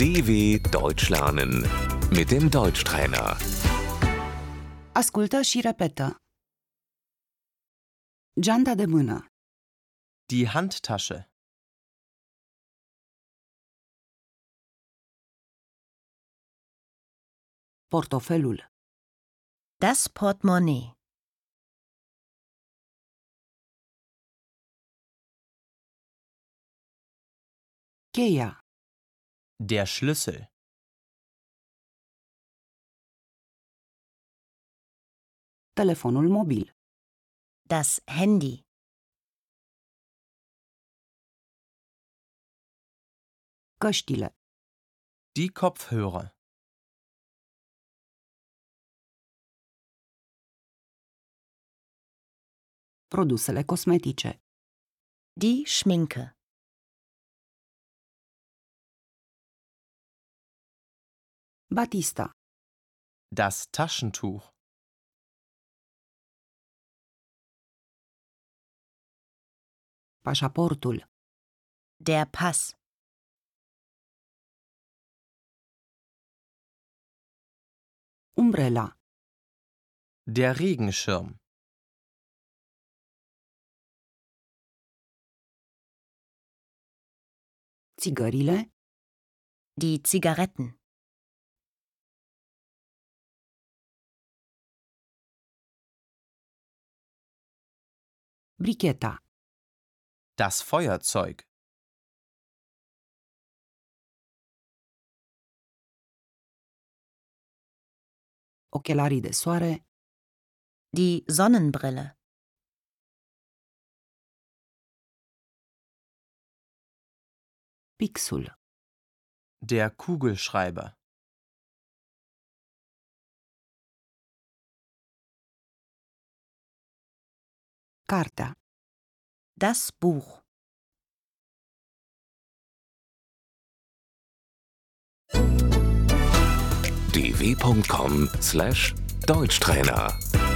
DW Deutsch lernen mit dem Deutschtrainer. Ascultă și repetă. Geanta de mână, Die Handtasche. portofelul, Das Portemonnaie. cheia, Der Schlüssel. telefonul mobil, Das Handy. căștile, Die Kopfhörer. produsele cosmetice, Die Schminke. batista, Das Taschentuch. pașaportul, Der Pass. umbrela, Der Regenschirm. țigările, Die Zigaretten. bricheta, Das Feuerzeug. ochelarii de soare, Die Sonnenbrille. pixul, Der Kugelschreiber. cartea, Das Buch. dw.com/Deutschtrainer